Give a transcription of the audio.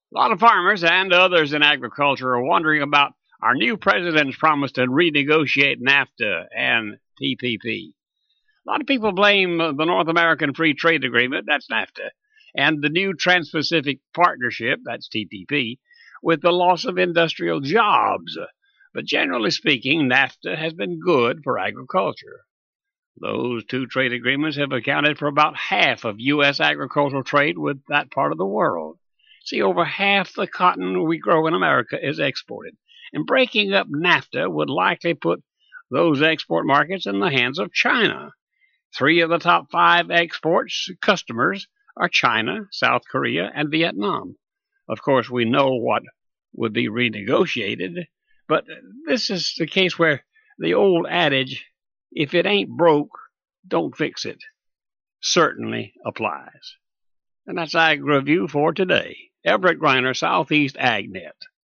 A lot of farmers and others in agriculture are wondering about our new president's promise to renegotiate NAFTA and TPP. A lot of people blame the North American Free Trade Agreement, that's NAFTA, and the new Trans Pacific Partnership, that's TPP, with the loss of industrial jobs. But generally speaking, NAFTA has been good for agriculture. Those two trade agreements have accounted for about half of U.S. agricultural trade with that part of the world. See, over half the cotton we grow in America is exported, and breaking up NAFTA would likely put those export markets in the hands of China. Three of the top five exports customers are China, South Korea, and Vietnam. Of course, we know what would be renegotiated, but this is the case where the old adage, if it ain't broke, don't fix it, certainly applies. And that's Ag Review for today. Everett Griner, Southeast AgNet.